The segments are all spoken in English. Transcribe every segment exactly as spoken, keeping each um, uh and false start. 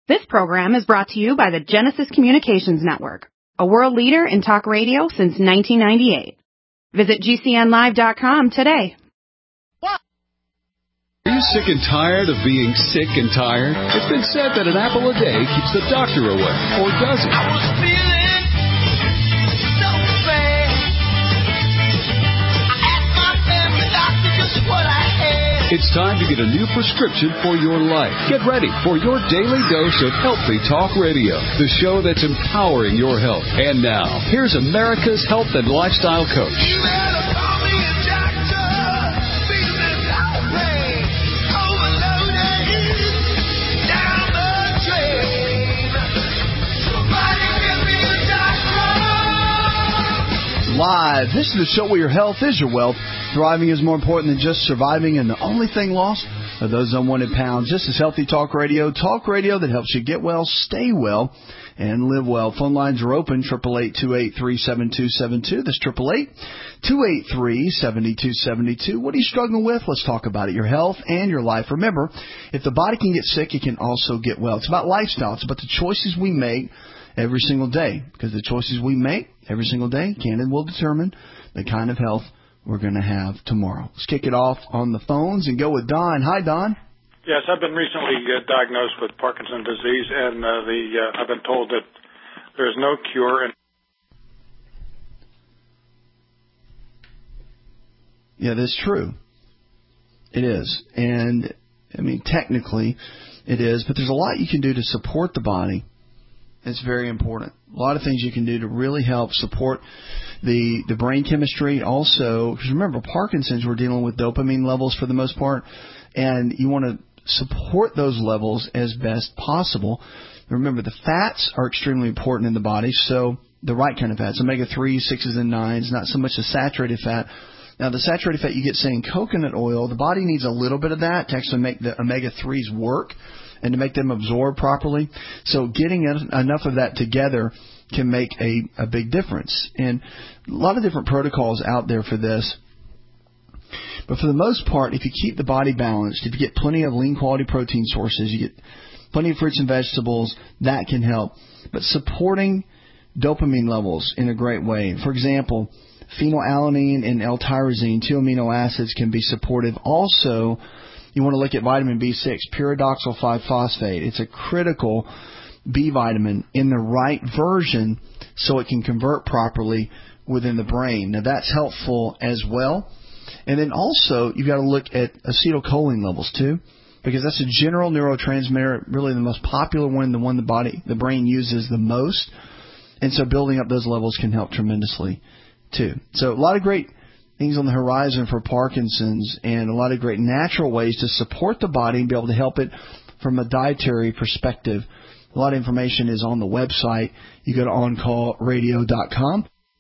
This program is brought to you by the Genesis Communications Network, a world leader in talk radio since nineteen ninety-eight. Visit G C N live dot com today. Are you sick and tired of being sick and tired? It's been said that an apple a day keeps the doctor away, or does it? I was feeling so bad. I asked my family doctor just what I had. It's time to get a new prescription for your life. Get ready for your daily dose of Healthy Talk Radio, the show that's empowering your health. And now, here's America's health and lifestyle coach. You better call me a doctor. Feeling outrage, overloaded, down the drain. Somebody give me a doctor. Live. This is the show where your health is your wealth. Thriving is more important than just surviving, and the only thing lost are those unwanted pounds. This is Healthy Talk Radio, talk radio that helps you get well, stay well, and live well. Phone lines are open, eight eight eight, two eight three, seven two seven two. That's eight eight eight, two eight three, seven two seven two. What are you struggling with? Let's talk about it, your health and your life. Remember, if the body can get sick, it can also get well. It's about lifestyle. It's about the choices we make every single day, because the choices we make every single day can and will determine the kind of health we're going to have tomorrow. Let's kick it off on the phones and go with Don. Hi, Don. Yes, I've been recently uh, diagnosed with Parkinson's disease, and uh, the uh, I've been told that there's no cure. And yeah, that's true. It is. And, I mean, technically it is, but there's a lot you can do to support the body. It's very important. A lot of things you can do to really help support the the brain chemistry. Also, because remember, Parkinson's, we're dealing with dopamine levels for the most part, and you want to support those levels as best possible. Remember, the fats are extremely important in the body, so the right kind of fats, omega threes, sixes, and nines, not so much the saturated fat. Now, the saturated fat you get, say, in coconut oil, the body needs a little bit of that to actually make the omega threes work and to make them absorb properly. So getting enough of that together can make a, a big difference. And a lot of different protocols out there for this. But for the most part, if you keep the body balanced, if you get plenty of lean quality protein sources, you get plenty of fruits and vegetables, that can help. But supporting dopamine levels in a great way. For example, phenylalanine and L-tyrosine, two amino acids, can be supportive. Also, you want to look at vitamin B six, pyridoxal five phosphate. It's a critical B vitamin in the right version so it can convert properly within the brain. Now, that's helpful as well. And then also, you've got to look at acetylcholine levels too, because that's a general neurotransmitter, really the most popular one, the one the body, the brain uses the most. And so building up those levels can help tremendously too. So a lot of great things on the horizon for Parkinson's, and a lot of great natural ways to support the body and be able to help it from a dietary perspective. A lot of information is on the website. You go to on call radio dot com.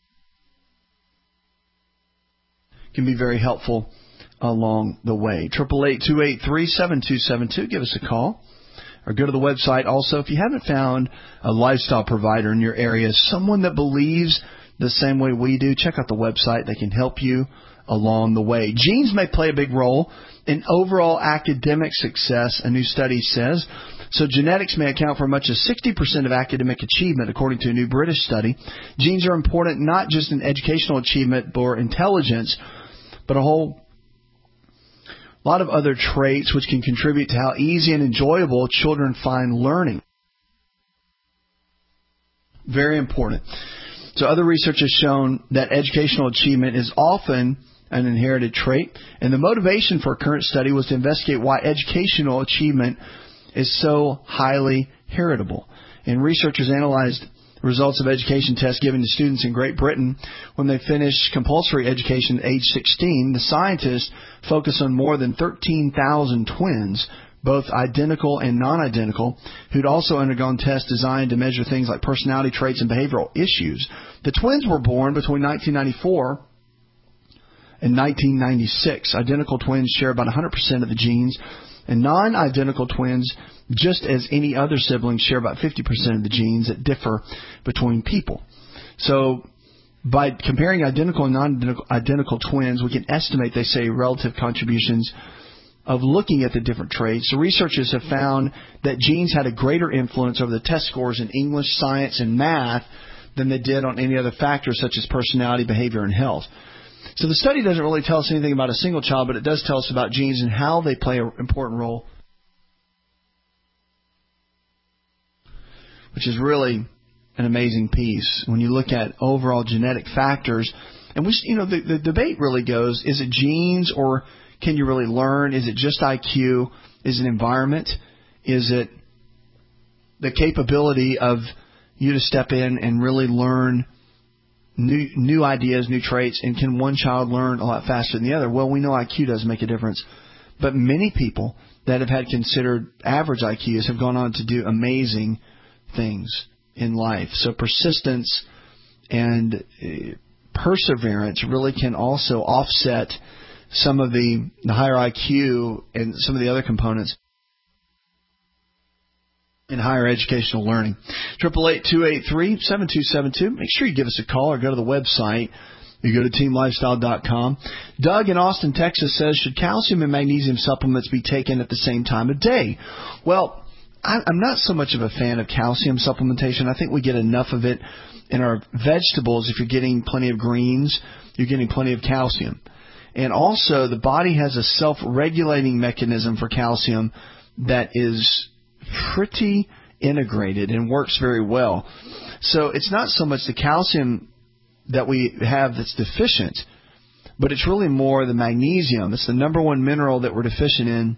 It can be very helpful along the way. eight eight eight, two eight three, seven two seven two. Give us a call. Or go to the website. Also, if you haven't found a lifestyle provider in your area, someone that believes the same way we do, check out the website. They can help you along the way. Genes may play a big role in overall academic success, a new study says. So genetics may account for much as sixty percent of academic achievement, according to a new British study. Genes are important not just in educational achievement or intelligence, but a whole lot of other traits which can contribute to how easy and enjoyable children find learning. Very important. So other research has shown that educational achievement is often an inherited trait, and the motivation for a current study was to investigate why educational achievement is so highly heritable. And researchers analyzed the results of education tests given to students in Great Britain when they finished compulsory education at age sixteen. The scientists focused on more than thirteen thousand twins, both identical and non-identical, who'd also undergone tests designed to measure things like personality traits and behavioral issues. The twins were born between nineteen ninety-four and nineteen ninety-six. Identical twins share about one hundred percent of the genes, and non-identical twins, just as any other siblings, share about fifty percent of the genes that differ between people. So by comparing identical and non-identical twins, we can estimate, they say, relative contributions of looking at the different traits, the researchers have found that genes had a greater influence over the test scores in English, science, and math than they did on any other factors such as personality, behavior, and health. So the study doesn't really tell us anything about a single child, but it does tell us about genes and how they play an important role, which is really an amazing piece when you look at overall genetic factors. And we, you know, the, the debate really goes, is it genes or can you really learn? Is it just I Q? Is it environment? Is it the capability of you to step in and really learn new new ideas, new traits? And can one child learn a lot faster than the other? Well, we know I Q does make a difference. But many people that have had considered average I Qs have gone on to do amazing things in life. So persistence and perseverance really can also offset some of the, the higher I Q and some of the other components in higher educational learning. Triple eight two eight three seven two seven two. Make sure you give us a call or go to the website. You go to team lifestyle dot com. Doug in Austin, Texas says, should calcium and magnesium supplements be taken at the same time of day? Well, I'm not so much of a fan of calcium supplementation. I think we get enough of it in our vegetables. If you're getting plenty of greens, you're getting plenty of calcium. And also, the body has a self-regulating mechanism for calcium that is pretty integrated and works very well. So it's not so much the calcium that we have that's deficient, but it's really more the magnesium. It's the number one mineral that we're deficient in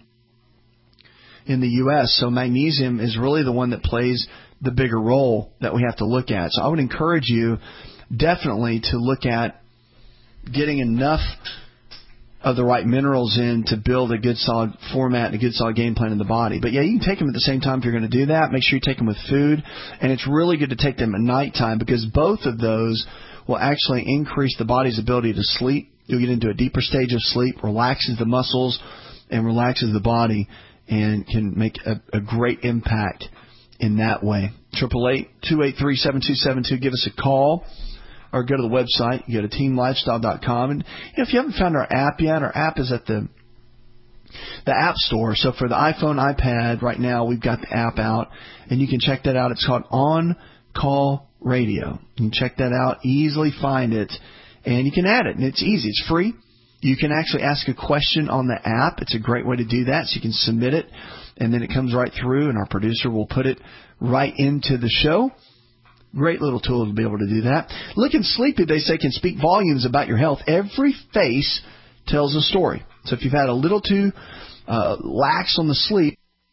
in the U S So magnesium is really the one that plays the bigger role that we have to look at. So I would encourage you definitely to look at getting enough of the right minerals in to build a good solid format and a good solid game plan in the body. But yeah, you can take them at the same time if you're going to do that. Make sure you take them with food. And it's really good to take them at nighttime because both of those will actually increase the body's ability to sleep. You'll get into a deeper stage of sleep, relaxes the muscles and relaxes the body, and can make a, a great impact in that way. Triple eight two eight three seven two seven two. Give us a call or go to the website. You go to team lifestyle dot com. And you know, if you haven't found our app yet, our app is at the the App Store. So for the iPhone, iPad, right now we've got the app out, and you can check that out. It's called On Call Radio. You can check that out, easily find it, and you can add it. And it's easy. It's free. You can actually ask a question on the app. It's a great way to do that. So you can submit it, and then it comes right through, and our producer will put it right into the show. Great little tool to be able to do that. Looking sleepy, they say, can speak volumes about your health. Every face tells a story. So if you've had a little too uh, lax on the sleep,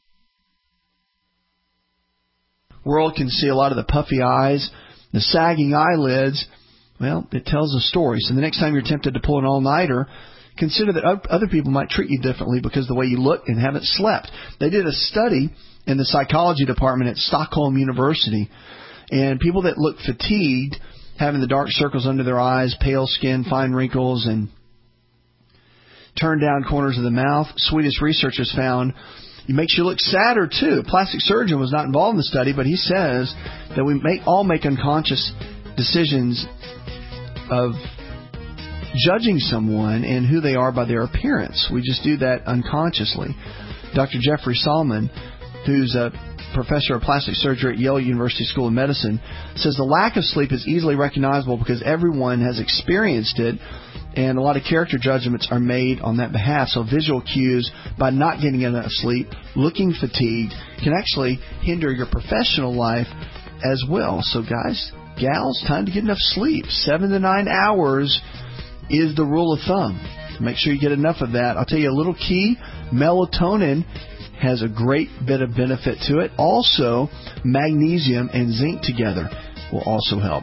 the world can see a lot of the puffy eyes, the sagging eyelids. Well, it tells a story. So the next time you're tempted to pull an all-nighter, consider that other people might treat you differently because of the way you look and haven't slept. They did a study in the psychology department at Stockholm University, and people that look fatigued, having the dark circles under their eyes, pale skin, fine wrinkles, and turned down corners of the mouth, Swedish researchers found it makes you look sadder too. A plastic surgeon was not involved in the study, but he says that we make, all make unconscious decisions of judging someone and who they are by their appearance. We just do that unconsciously. Doctor Jeffrey Solomon, who's a professor of plastic surgery at Yale University School of Medicine, says the lack of sleep is easily recognizable because everyone has experienced it, and a lot of character judgments are made on that behalf. So visual cues, by not getting enough sleep, looking fatigued, can actually hinder your professional life as well. So guys, gals, time to get enough sleep. Seven to nine hours is the rule of thumb. Make sure you get enough of that. I'll tell you a little key. Melatonin has a great bit of benefit to it. Also, magnesium and zinc together will also help.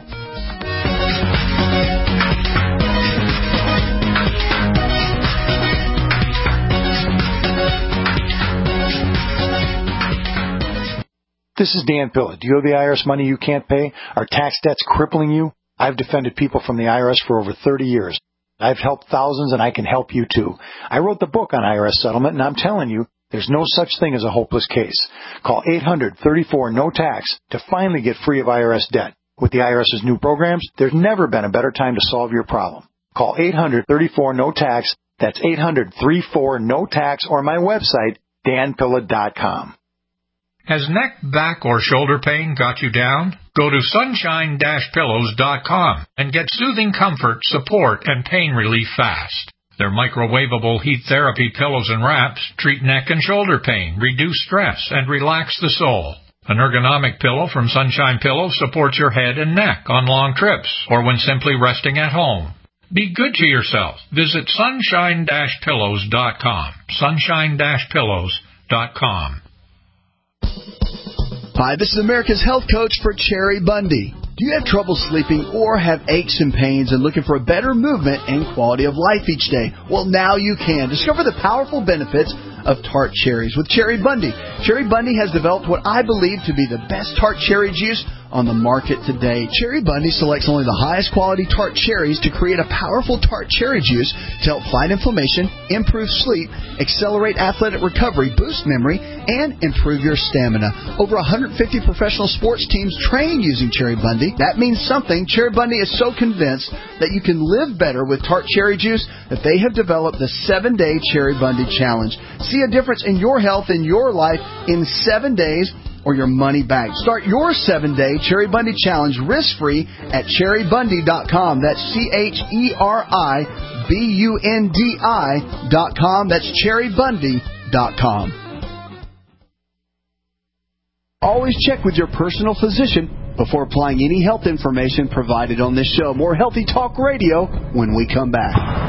This is Dan Pilla. Do you owe the I R S money you can't pay? Are tax debts crippling you? I've defended people from the I R S for over thirty years. I've helped thousands, and I can help you too. I wrote the book on I R S settlement, and I'm telling you, there's no such thing as a hopeless case. Call eight hundred thirty-four no tax to finally get free of I R S debt. With the I R S's new programs, there's never been a better time to solve your problem. Call eight hundred thirty-four no tax That's eight hundred, three four, N O T A X or my website, dan pilla dot com. Has neck, back, or shoulder pain got you down? Go to sunshine dash pillows dot com and get soothing comfort, support, and pain relief fast. Their microwavable heat therapy pillows and wraps treat neck and shoulder pain, reduce stress, and relax the soul. An ergonomic pillow from Sunshine Pillows supports your head and neck on long trips or when simply resting at home. Be good to yourself. Visit sunshine dash pillows dot com. sunshine dash pillows dot com. Hi, this is America's Health Coach for Cherry Bundy. Do you have trouble sleeping or have aches and pains and looking for a better movement and quality of life each day? Well, now you can. Discover the powerful benefits of tart cherries with Cherry Bundy. Cherry Bundy has developed what I believe to be the best tart cherry juice on the market today. Cherry Bundy selects only the highest quality tart cherries to create a powerful tart cherry juice to help fight inflammation, improve sleep, accelerate athletic recovery, boost memory, and improve your stamina. Over one hundred fifty professional sports teams train using Cherry Bundy. That means something. Cherry Bundy is so convinced that you can live better with tart cherry juice that they have developed the seven-day Cherry Bundy Challenge. See a difference in your health and your life in seven days or your money back. Start your seven-day Cherry Bundy Challenge risk-free at cherry bundy dot com. That's C H E R I B U N D I dot com. That's cherry bundy dot com. Always check with your personal physician before applying any health information provided on this show. More Healthy Talk Radio when we come back.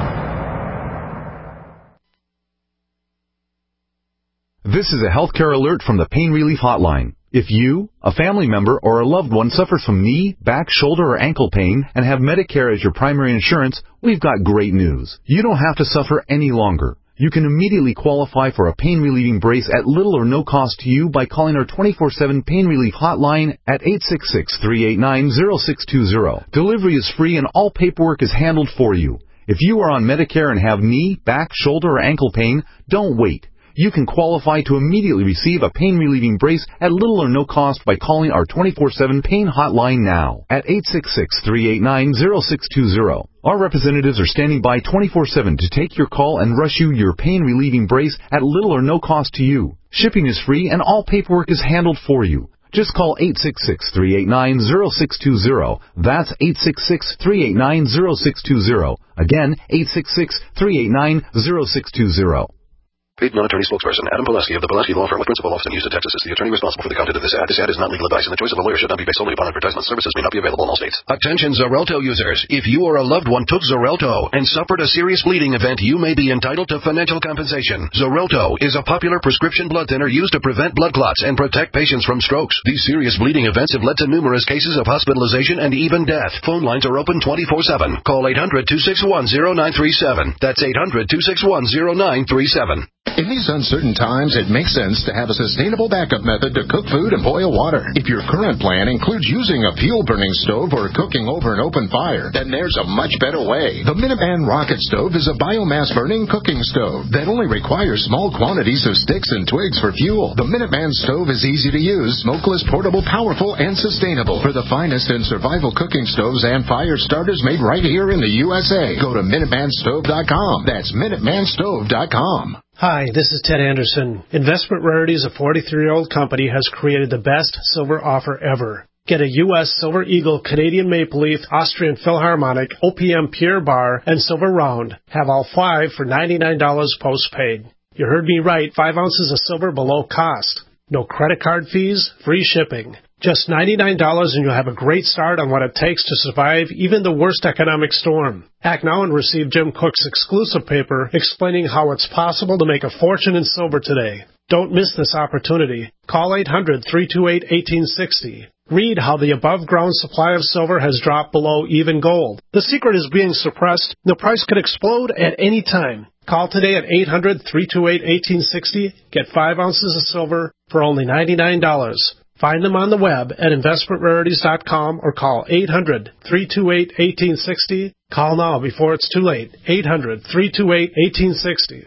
This is a healthcare alert from the Pain Relief Hotline. If you, a family member, or a loved one suffers from knee, back, shoulder, or ankle pain and have Medicare as your primary insurance, we've got great news. You don't have to suffer any longer. You can immediately qualify for a pain-relieving brace at little or no cost to you by calling our twenty-four seven Pain Relief Hotline at eight six six, three eight nine, zero six two zero. Delivery is free and all paperwork is handled for you. If you are on Medicare and have knee, back, shoulder, or ankle pain, don't wait. You can qualify to immediately receive a pain-relieving brace at little or no cost by calling our twenty-four seven Pain Hotline now at eight six six, three eight nine, zero six two zero. Our representatives are standing by twenty-four seven to take your call and rush you your pain-relieving brace at little or no cost to you. Shipping is free and all paperwork is handled for you. Just call eight six six, three eight nine, zero six two zero. That's eight six six, three eight nine, zero six two zero. Again, eight six six, three eight nine, zero six two zero. Paid non-attorney spokesperson Adam Pileski of the Pileski Law Firm with principal office in Houston, Texas is the attorney responsible for the content of this ad. This ad is not legal advice, and the choice of a lawyer should not be based solely upon advertisement. Services may not be available in all states. Attention Xarelto users. If you or a loved one took Xarelto and suffered a serious bleeding event, you may be entitled to financial compensation. Xarelto is a popular prescription blood thinner used to prevent blood clots and protect patients from strokes. These serious bleeding events have led to numerous cases of hospitalization and even death. Phone lines are open twenty-four seven. Call eight hundred, two six one, zero nine three seven. That's eight hundred, two six one, zero nine three seven. In these uncertain times, it makes sense to have a sustainable backup method to cook food and boil water. If your current plan includes using a fuel-burning stove or cooking over an open fire, then there's a much better way. The Minuteman Rocket Stove is a biomass-burning cooking stove that only requires small quantities of sticks and twigs for fuel. The Minuteman Stove is easy to use, smokeless, portable, powerful, and sustainable. For the finest in survival cooking stoves and fire starters made right here in the U S A, go to minuteman stove dot com. That's minuteman stove dot com. Hi, this is Ted Anderson. Investment Rarities, a forty-three-year-old company, has created the best silver offer ever. Get a U S Silver Eagle, Canadian Maple Leaf, Austrian Philharmonic, O P M Pierre Bar, and Silver Round. Have all five for ninety-nine dollars postpaid. You heard me right, five ounces of silver below cost. No credit card fees, free shipping. Just ninety-nine dollars and you'll have a great start on what it takes to survive even the worst economic storm. Act now and receive Jim Cook's exclusive paper explaining how it's possible to make a fortune in silver today. Don't miss this opportunity. Call eight hundred, three two eight, one eight six zero. Read how the above-ground supply of silver has dropped below even gold. The secret is being suppressed. The price could explode at any time. Call today at eight hundred, three two eight, one eight six zero. Get five ounces of silver for only ninety-nine dollars. Find them on the web at investment rarities dot com or call eight hundred, three two eight, one eight six zero. Call now before it's too late. eight hundred, three two eight, one eight six zero.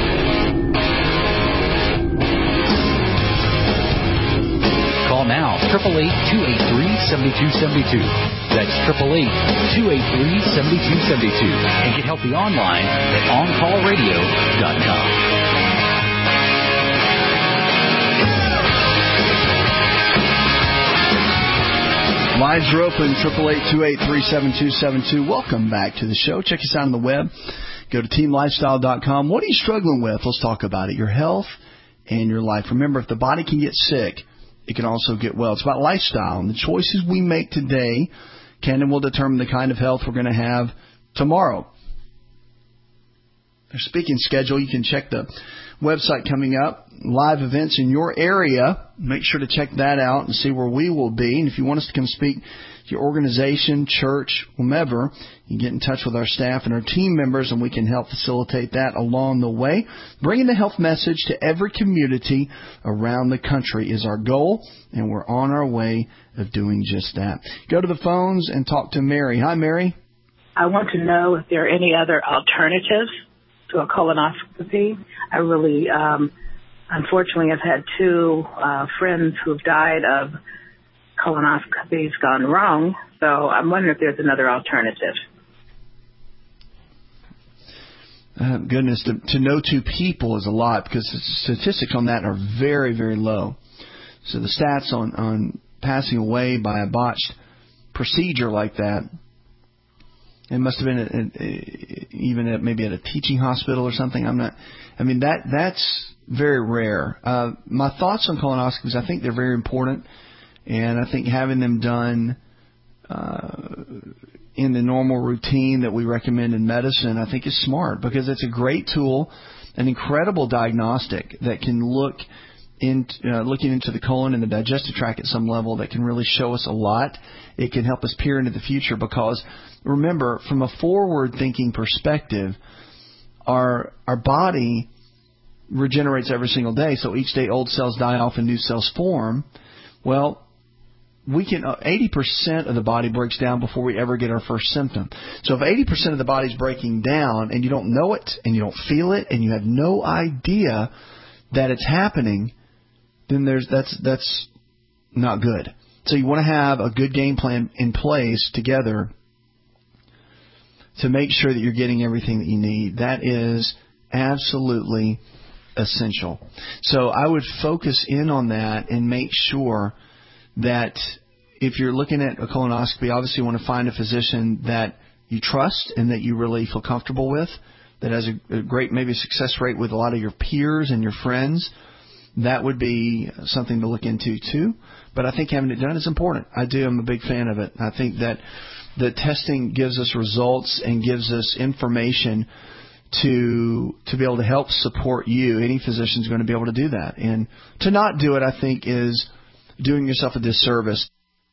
Call now eight eight eight, two eight three, seven two seven two. That's eight eight eight, two eight three, seven two seven two. And get healthy online at on call radio dot com. Lines are open, eight eight eight, two eight three, seven two seven two. Welcome back to the show. Check us out on the web. Go to team lifestyle dot com. What are you struggling with? Let's talk about it. Your health and your life. Remember, if the body can get sick, it can also get well. It's about lifestyle. And the choices we make today can and will determine the kind of health we're going to have tomorrow. Our speaking schedule, you can check the website coming up. Live events in your area. Make sure to check that out and see where we will be. And if you want us to come speak to your organization, church, whomever, you can get in touch with our staff and our team members, and we can help facilitate that along the way. Bringing the health message to every community around the country is our goal, and we're on our way of doing just that. Go to the phones and talk to Mary. Hi, Mary. I want to know if there are any other alternatives to a colonoscopy. I really, um, unfortunately, have had two uh, friends who have died of colonoscopies gone wrong, so I'm wondering if there's another alternative. Uh, goodness, to, to know two people is a lot, because the statistics on that are very, very low. So the stats on, on passing away by a botched procedure like that, it must have been at, at, even at maybe at a teaching hospital or something. I'm not. I mean that that's very rare. Uh, my thoughts on colonoscopies, I think they're very important, and I think having them done uh, in the normal routine that we recommend in medicine, I think is smart, because it's a great tool, an incredible diagnostic that can look in uh, looking into the colon and the digestive tract at some level that can really show us a lot. It can help us peer into the future, because remember, from a forward-thinking perspective, our our body regenerates every single day. So each day old cells die off and new cells form. Well, we can uh, eighty percent of the body breaks down before we ever get our first symptom. So if eighty percent of the body's breaking down and you don't know it and you don't feel it and you have no idea that it's happening, then there's that's that's not good. So you want to have a good game plan in place together to make sure that you're getting everything that you need. That is absolutely essential. So I would focus in on that and make sure that if you're looking at a colonoscopy, obviously you want to find a physician that you trust and that you really feel comfortable with, that has a, a great maybe success rate with a lot of your peers and your friends. That would be something to look into too. But I think having it done is important. I do. I'm a big fan of it. I think that the testing gives us results and gives us information to to be able to help support you. Any physician is going to be able to do that. And to not do it, I think, is doing yourself a disservice.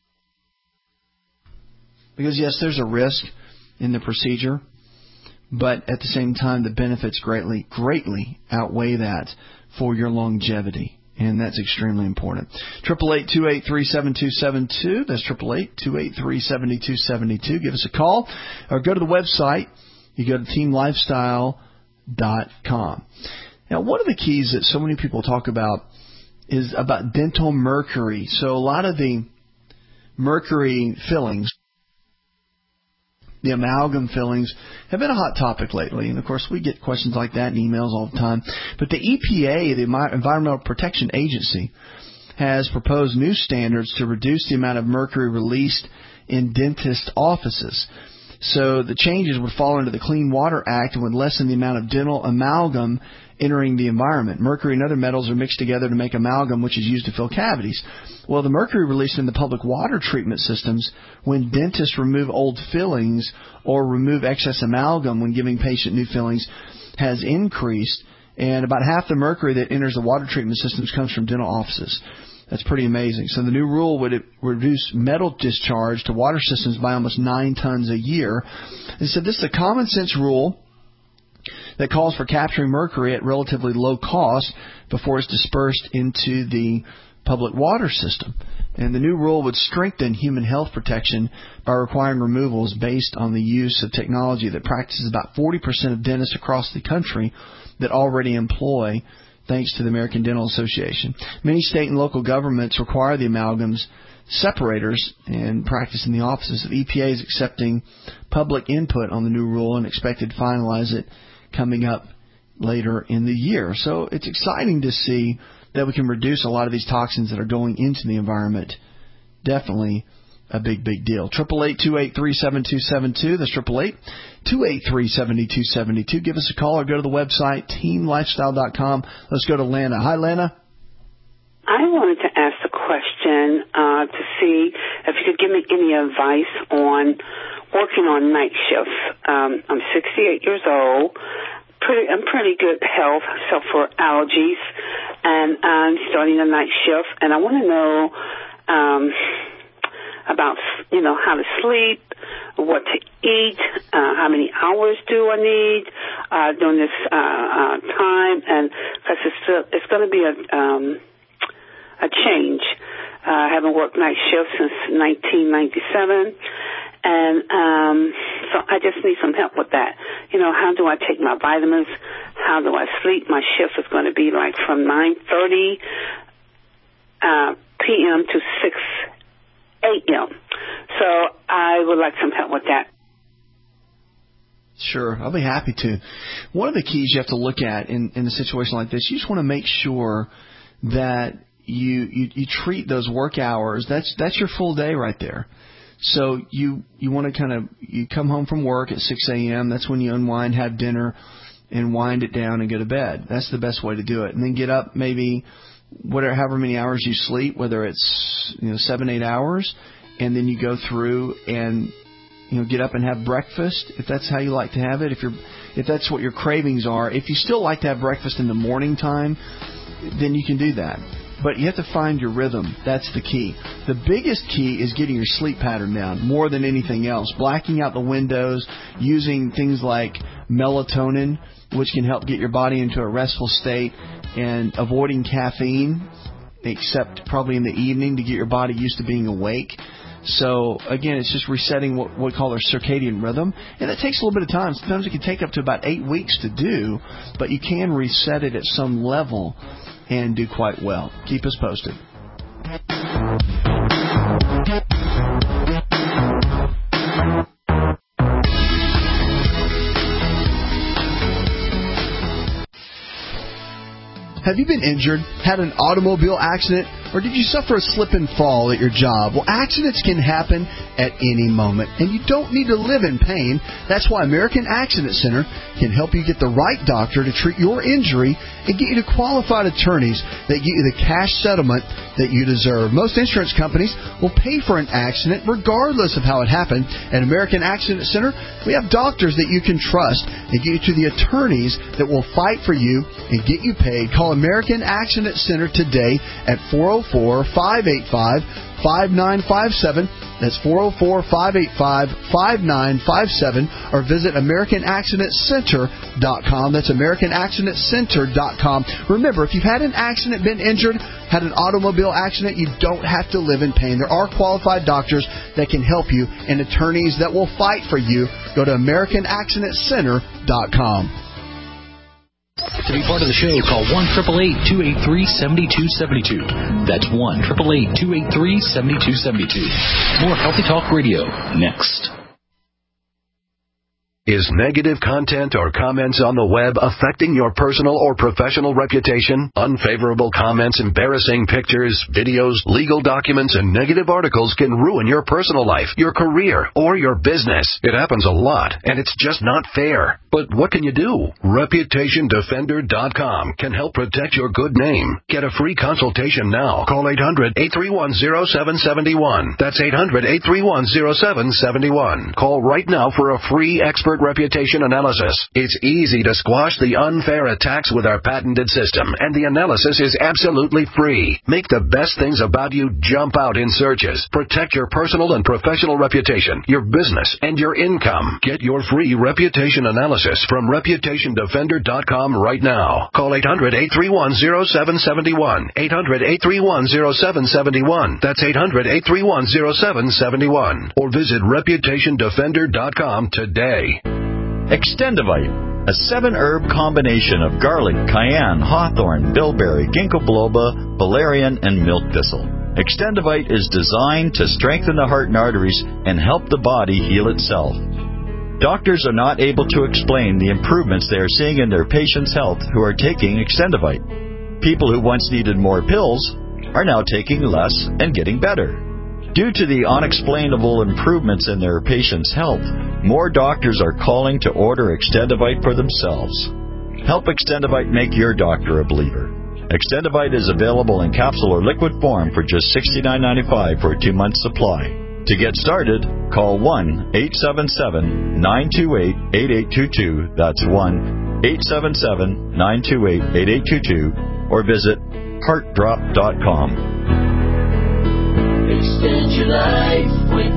Because, yes, there's a risk in the procedure, but at the same time, the benefits greatly, greatly outweigh that for your longevity. And that's extremely important. eight eight eight, two eight three, seven two seven two. That's eight eight eight, two eight three, seven two seven two. Give us a call or go to the website. You go to team lifestyle dot com. Now, one of the keys that so many people talk about is about dental mercury. So a lot of the mercury fillings, the amalgam fillings, have been a hot topic lately. And, of course, we get questions like that in emails all the time. But the E P A, the Environmental Protection Agency, has proposed new standards to reduce the amount of mercury released in dentist offices. So the changes would fall under the Clean Water Act and would lessen the amount of dental amalgam entering the environment. Mercury and other metals are mixed together to make amalgam, which is used to fill cavities. Well, the mercury released in the public water treatment systems when dentists remove old fillings or remove excess amalgam when giving patient new fillings has increased, and about half the mercury that enters the water treatment systems comes from dental offices. That's pretty amazing. So the new rule would reduce metal discharge to water systems by almost nine tons a year. And so this is a common sense rule that calls for capturing mercury at relatively low cost before it's dispersed into the public water system. And the new rule would strengthen human health protection by requiring removals based on the use of technology that practices about forty percent of dentists across the country that already employ, thanks to the American Dental Association. Many state and local governments require the amalgams separators and practice in the offices. The E P A is accepting public input on the new rule and expected to finalize it coming up later in the year. So it's exciting to see that we can reduce a lot of these toxins that are going into the environment. Definitely a big, big deal. eight eight eight, two eight three, seven two seven two. That's eight eight eight, two eight three, seven two seven two. Give us a call or go to the website, team lifestyle dot com. Let's go to Lana. Hi, Lana. I wanted to ask a question uh, to see if you could give me any advice on working on night shifts. Um, I'm sixty-eight years old. Pretty, I'm pretty good health, except for allergies, and I'm starting a night shift, and I want to know um, about, you know, how to sleep, what to eat, uh, how many hours do I need uh, during this uh, uh, time, and because it's, it's going to be a um, a change. Uh, I haven't worked night shifts since nineteen ninety-seven, and um, so I just need some help with that. You know, how do I take my vitamins? How do I sleep? My shift is going to be like from nine thirty uh, p.m. to six a.m. So I would like some help with that. Sure, I'll be happy to. One of the keys you have to look at in, in a situation like this, you just want to make sure that you, you you treat those work hours. That's that's your full day right there. So you you want to kind of you come home from work at six a.m. That's when you unwind, have dinner, and wind it down and go to bed. That's the best way to do it. And then get up maybe whatever however many hours you sleep, whether it's you know seven eight hours, and then you go through and you know get up and have breakfast if that's how you like to have it. If you're if that's what your cravings are. If you still like to have breakfast in the morning time, then you can do that. But you have to find your rhythm. That's the key. The biggest key is getting your sleep pattern down more than anything else. Blacking out the windows, using things like melatonin, which can help get your body into a restful state, and avoiding caffeine, except probably in the evening to get your body used to being awake. So, again, it's just resetting what we call our circadian rhythm. And it takes a little bit of time. Sometimes it can take up to about eight weeks to do, but you can reset it at some level and do quite well. Keep us posted. Have you been injured, had an automobile accident, or did you suffer a slip and fall at your job? Well, accidents can happen at any moment, and you don't need to live in pain. That's why American Accident Center can help you get the right doctor to treat your injury and get you to qualified attorneys that get you the cash settlement that you deserve. Most insurance companies will pay for an accident regardless of how it happened. At American Accident Center, we have doctors that you can trust and get you to the attorneys that will fight for you and get you paid. Call American Accident Center today at four oh four, five eight five, five nine five seven. That's four oh four, five eight five, five nine five seven. Or visit American Accident Center dot com. That's American Accident Center dot com. Remember, if you've had an accident, been injured, had an automobile accident, you don't have to live in pain. There are qualified doctors that can help you and attorneys that will fight for you. Go to American Accident Center dot com. To be part of the show, call one eight eight eight, two eight three, seven two seven two. That's one eight eight eight, two eight three, seven two seven two. More Healthy Talk Radio next. Is negative content or comments on the web affecting your personal or professional reputation? Unfavorable comments, embarrassing pictures, videos, legal documents, and negative articles can ruin your personal life, your career, or your business. It happens a lot, and it's just not fair. But what can you do? Reputation Defender dot com can help protect your good name. Get a free consultation now. Call eight hundred, eight three one, oh seven seven one. That's eight hundred, eight three one, oh seven seven one. Call right now for a free expert reputation analysis. It's easy to squash the unfair attacks with our patented system, and the analysis is absolutely free. Make the best things about you jump out in searches. Protect your personal and professional reputation, your business, and your income. Get your free reputation analysis from Reputation Defender dot com right now. Call eight hundred, eight three one, oh seven seven one. eight hundred, eight three one, oh seven seven one. That's eight hundred, eight three one, oh seven seven one. Or visit Reputation Defender dot com today. Extendivite, a seven-herb combination of garlic, cayenne, hawthorn, bilberry, ginkgo biloba, valerian, and milk thistle. Extendivite is designed to strengthen the heart and arteries and help the body heal itself. Doctors are not able to explain the improvements they are seeing in their patients' health who are taking Extendivite. People who once needed more pills are now taking less and getting better. Due to the unexplainable improvements in their patients' health, more doctors are calling to order Extendivite for themselves. Help Extendivite make your doctor a believer. Extendivite is available in capsule or liquid form for just sixty-nine ninety-five for a two-month supply. To get started, call one eight seven seven, nine two eight, eight eight two two. That's one eight seven seven, nine two eight, eight eight two two. Or visit heart drop dot com. Extend your life with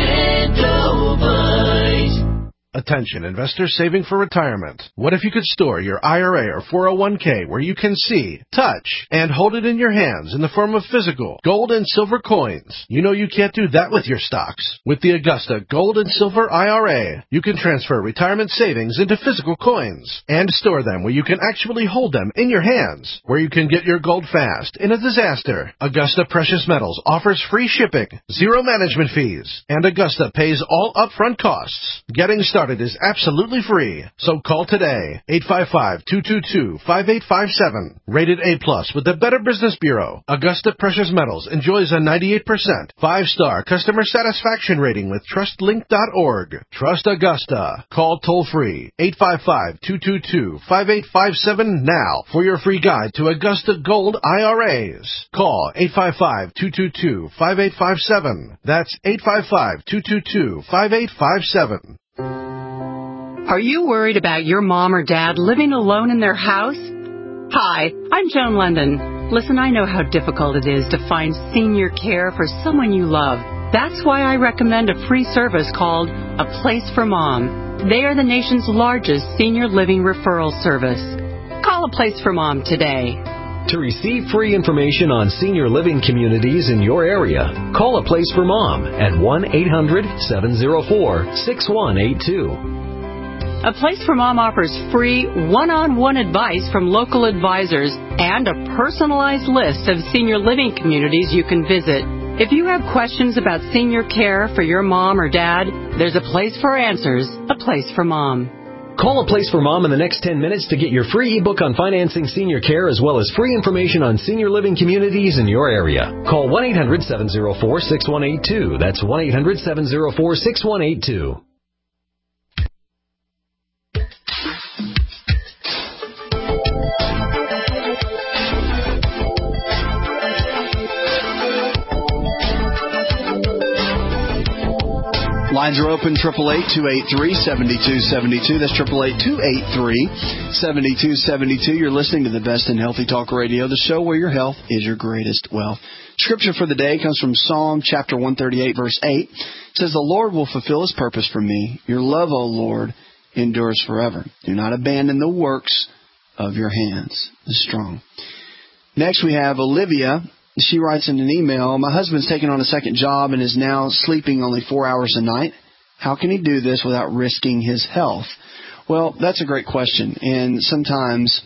Extendivite. Attention, investors saving for retirement. What if you could store your I R A or four oh one k where you can see, touch, and hold it in your hands in the form of physical gold and silver coins? You know you can't do that with your stocks. With the Augusta Gold and Silver I R A, you can transfer retirement savings into physical coins and store them where you can actually hold them in your hands, where you can get your gold fast in a disaster. Augusta Precious Metals offers free shipping, zero management fees, and Augusta pays all upfront costs. Getting started is absolutely free, so call today, eight five five, two two two, five eight five seven. Rated A plus with the Better Business Bureau, Augusta Precious Metals enjoys a ninety-eight percent five-star customer satisfaction rating with trust link dot org. Trust Augusta. Call toll-free, eight five five, two two two, five eight five seven now for your free guide to Augusta Gold I R As. Call eight five five, two two two, five eight five seven. That's eight five five, two two two, five eight five seven. Are you worried about your mom or dad living alone in their house? Hi, I'm Joan London. Listen, I know how difficult it is to find senior care for someone you love. That's why I recommend a free service called A Place for Mom. They are the nation's largest senior living referral service. Call A Place for Mom today. To receive free information on senior living communities in your area, call A Place for Mom at one eight hundred, seven oh four, six one eight two. A Place for Mom offers free one-on-one advice from local advisors and a personalized list of senior living communities you can visit. If you have questions about senior care for your mom or dad, there's a place for answers, A Place for Mom. Call A Place for Mom in the next ten minutes to get your free ebook on financing senior care as well as free information on senior living communities in your area. Call one eight hundred, seven oh four, six one eight two. That's one eight hundred, seven oh four, six one eight two. Lines are open, eight eight eight, two eight three, seven two seven two. That's eight eight eight, two eight three, seven two seven two. You're listening to the best in Healthy Talk Radio, the show where your health is your greatest wealth. Scripture for the day comes from Psalm chapter one thirty-eight, verse eight. It says, "The Lord will fulfill His purpose for me. Your love, O Lord, endures forever. Do not abandon the works of your hands." It's strong. Next we have Olivia. She writes in an email, "My husband's taken on a second job and is now sleeping only four hours a night. How can he do this without risking his health?" Well, that's a great question. And sometimes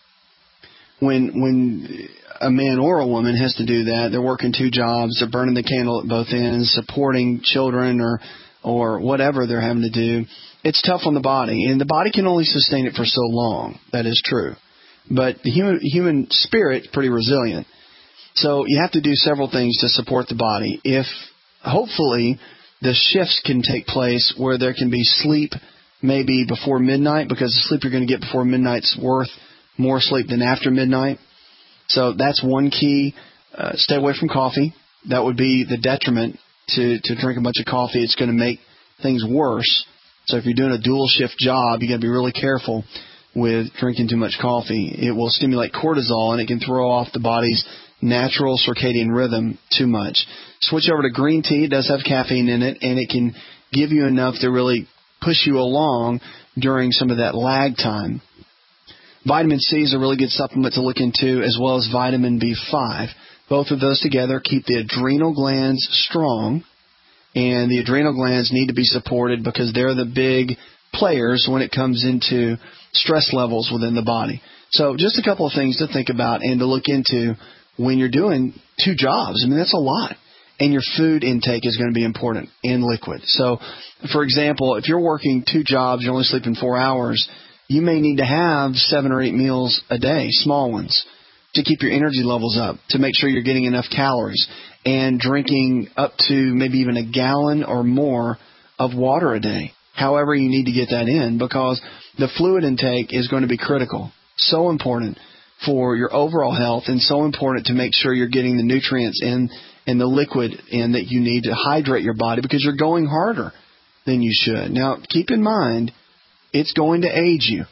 when when a man or a woman has to do that, they're working two jobs, they're burning the candle at both ends, supporting children or or whatever they're having to do, it's tough on the body. And the body can only sustain it for so long. That is true. But the human human spirit is pretty resilient. So you have to do several things to support the body. If, hopefully, the shifts can take place where there can be sleep maybe before midnight, because the sleep you're going to get before midnight's worth more sleep than after midnight. So that's one key. Uh, stay away from coffee. That would be the detriment to, to drink a bunch of coffee. It's going to make things worse. So if you're doing a dual shift job, you got to be really careful with drinking too much coffee. It will stimulate cortisol, and it can throw off the body's natural circadian rhythm too much. Switch over to green tea. It does have caffeine in it, and it can give you enough to really push you along during some of that lag time. Vitamin C is a really good supplement to look into, as well as vitamin B five. Both of those together keep the adrenal glands strong, and the adrenal glands need to be supported because they're the big players when it comes into stress levels within the body. So just a couple of things to think about and to look into when you're doing two jobs. I mean, that's a lot. And your food intake is going to be important and liquid. So, for example, if you're working two jobs, you're only sleeping four hours, you may need to have seven or eight meals a day, small ones, to keep your energy levels up, to make sure you're getting enough calories, and drinking up to maybe even a gallon or more of water a day. However, you need to get that in, because the fluid intake is going to be critical. So important for your overall health, and so important to make sure you're getting the nutrients in and the liquid in that you need to hydrate your body, because you're going harder than you should. Now, keep in mind, it's going to age you.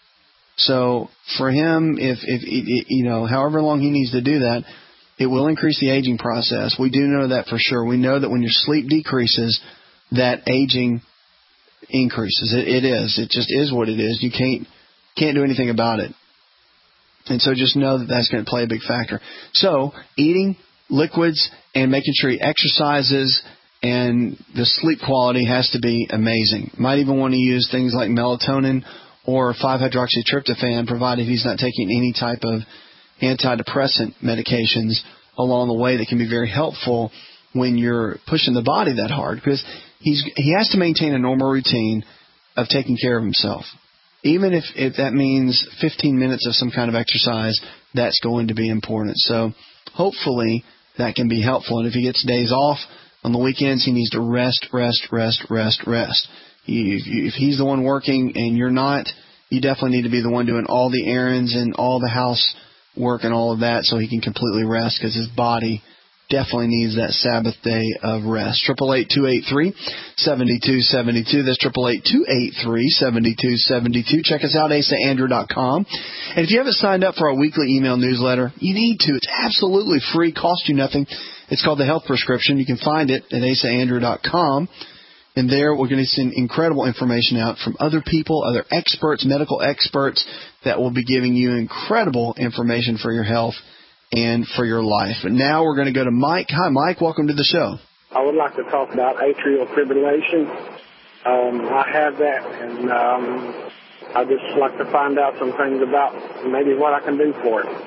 So for him, if, if you know, however long he needs to do that, it will increase the aging process. We do know that for sure. We know that when your sleep decreases, that aging increases. It, it is. It just is what it is. You can't can't do anything about it. And so just know that that's going to play a big factor. So eating liquids and making sure he exercises, and the sleep quality has to be amazing. Might even want to use things like melatonin or five hydroxytryptophan, provided he's not taking any type of antidepressant medications along the way that can be very helpful when you're pushing the body that hard, because he's he has to maintain a normal routine of taking care of himself. Even if, if that means fifteen minutes of some kind of exercise, that's going to be important. So hopefully that can be helpful. And if he gets days off on the weekends, he needs to rest, rest, rest, rest, rest. If, if he's the one working and you're not, you definitely need to be the one doing all the errands and all the house work and all of that, so he can completely rest, because his body definitely needs that Sabbath day of rest. triple eight, two eight three, seven two seven two. That's triple eight, two eight three, seven two seven two. Check us out, asa andrew dot com. And if you haven't signed up for our weekly email newsletter, you need to. It's absolutely free, costs you nothing. It's called The Health Prescription. You can find it at asa andrew dot com. And there we're going to send incredible information out from other people, other experts, medical experts, that will be giving you incredible information for your health and for your life. And now we're going to go to Mike. Hi, Mike. Welcome to the show. I would like to talk about atrial fibrillation. Um, I have that, and um, I'd just like to find out some things about maybe what I can do for it.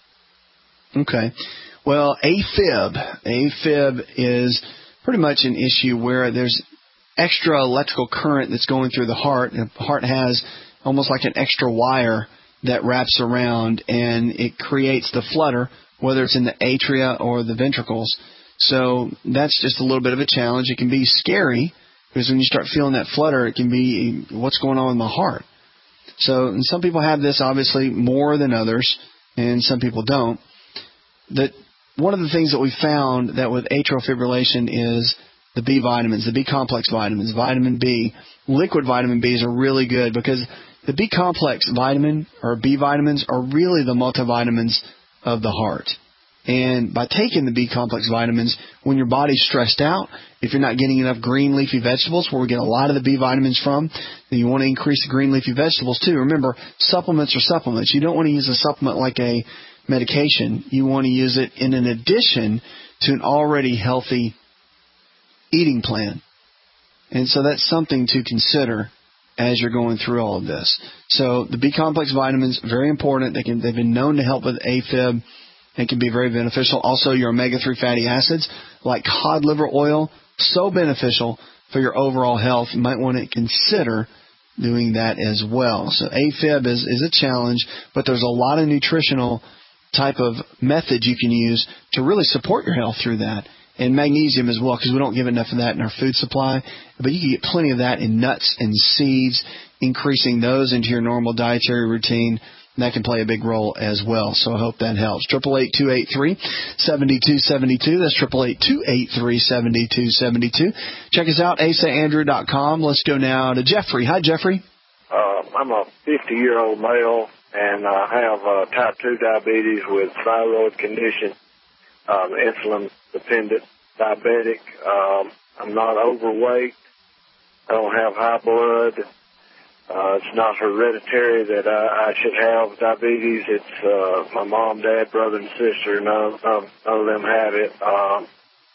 Okay. Well, AFib. AFib is pretty much an issue where there's extra electrical current that's going through the heart. The heart has almost like an extra wire that wraps around, and it creates the flutter, whether it's in the atria or the ventricles. So that's just a little bit of a challenge. It can be scary, because when you start feeling that flutter, it can be, what's going on with my heart? So and some people have this obviously more than others, and some people don't. That one of the things that we found that with atrial fibrillation is the B vitamins, the B complex vitamins, vitamin B. Liquid vitamin Bs are really good, because the B complex vitamin or B vitamins are really the multivitamins of the heart. And by taking the B complex vitamins, when your body's stressed out, if you're not getting enough green leafy vegetables, where we get a lot of the B vitamins from, then you want to increase the green leafy vegetables too. Remember, supplements are supplements. You don't want to use a supplement like a medication. You want to use it in an addition to an already healthy eating plan. And so that's something to consider as you're going through all of this. So the B complex vitamins, very important. They can, they've been known to help with AFib and can be very beneficial. Also, your omega three fatty acids like cod liver oil, so beneficial for your overall health. You might want to consider doing that as well. So AFib is, is a challenge, but there's a lot of nutritional type of methods you can use to really support your health through that. And magnesium as well, because we don't give enough of that in our food supply. But you can get plenty of that in nuts and seeds, increasing those into your normal dietary routine. And that can play a big role as well. So I hope that helps. triple eight, two eight three, seven two seven two. That's triple eight, two eight three, seven two seven two. Check us out, asa andrew dot com. Let's go now to Jeffrey. Hi, Jeffrey. Uh, I'm a fifty-year-old male, and I have uh, type two diabetes with thyroid condition. Um, insulin-dependent diabetic. Um, I'm not overweight. I don't have high blood. Uh, it's not hereditary that I, I should have diabetes. It's uh, my mom, dad, brother, and sister. None, none, none of them have it. Um,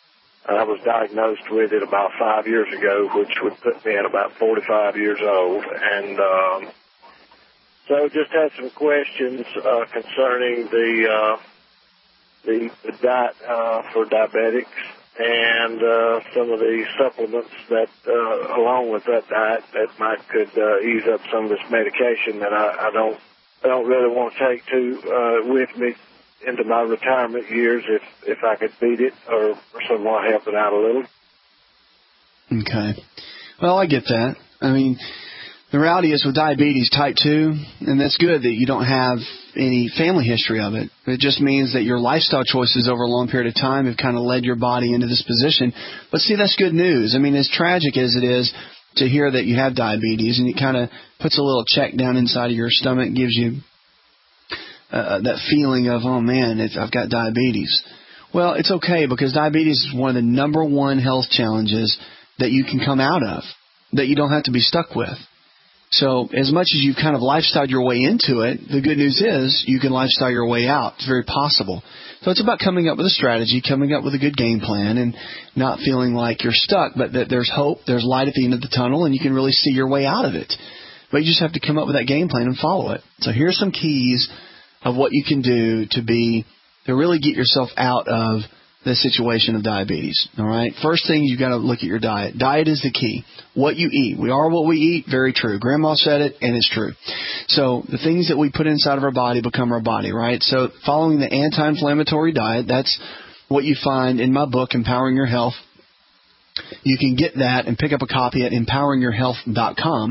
I was diagnosed with it about five years ago, which would put me at about forty-five years old. And um, so just had some questions uh, concerning the... Uh, the, the diet uh, for diabetics and uh, some of the supplements that, uh, along with that diet, that might could uh, ease up some of this medication that I, I don't I don't really want to take to uh, with me into my retirement years if if I could beat it or, or somewhat help it out a little. Okay. Well, I get that. I mean, the reality is with diabetes type two, and that's good that you don't have any family history of it. It just means that your lifestyle choices over a long period of time have kind of led your body into this position. But see, that's good news. I mean, as tragic as it is to hear that you have diabetes, and it kind of puts a little check down inside of your stomach, gives you uh, that feeling of, oh man, it's, I've got diabetes. Well, it's okay, because diabetes is one of the number one health challenges that you can come out of, that you don't have to be stuck with. So as much as you've kind of lifestyled your way into it, the good news is you can lifestyle your way out. It's very possible. So it's about coming up with a strategy, coming up with a good game plan, and not feeling like you're stuck, but that there's hope, there's light at the end of the tunnel, and you can really see your way out of it. But you just have to come up with that game plan and follow it. So here's some keys of what you can do to be to really get yourself out of the situation of diabetes. All right. First thing, you've got to look at your diet. Diet is the key. What you eat. We are what we eat. Very true. Grandma said it, and it's true. So the things that we put inside of our body become our body, right? So following the anti-inflammatory diet, that's what you find in my book, Empowering Your Health. You can get that and pick up a copy at empowering your health dot com.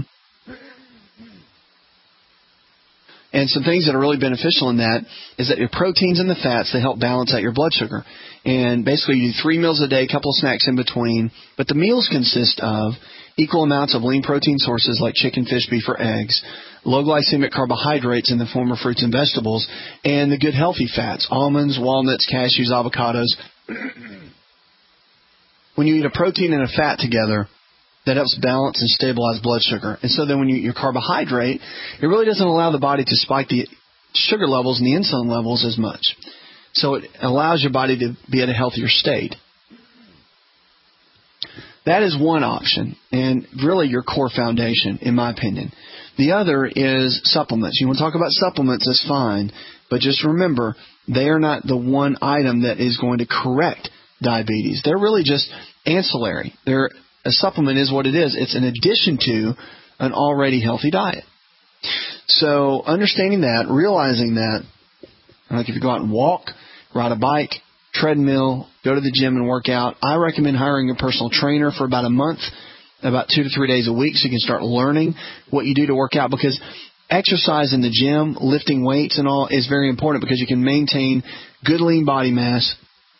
And some things that are really beneficial in that is that your proteins and the fats, they help balance out your blood sugar. And basically you do three meals a day, a couple of snacks in between. But the meals consist of equal amounts of lean protein sources like chicken, fish, beef, or eggs, low glycemic carbohydrates in the form of fruits and vegetables, and the good healthy fats, almonds, walnuts, cashews, avocados. When you eat a protein and a fat together, that helps balance and stabilize blood sugar. And so then when you eat your carbohydrate, it really doesn't allow the body to spike the sugar levels and the insulin levels as much. So it allows your body to be at a healthier state. That is one option, and really your core foundation, in my opinion. The other is supplements. You want to talk about supplements, that's fine, but just remember, they are not the one item that is going to correct diabetes. They're really just ancillary. They're A supplement is what it is. It's an addition to an already healthy diet. So understanding that, realizing that, like if you go out and walk, ride a bike, treadmill, go to the gym and work out, I recommend hiring a personal trainer for about a month, about two to three days a week, so you can start learning what you do to work out, because exercise in the gym, lifting weights and all is very important, because you can maintain good lean body mass.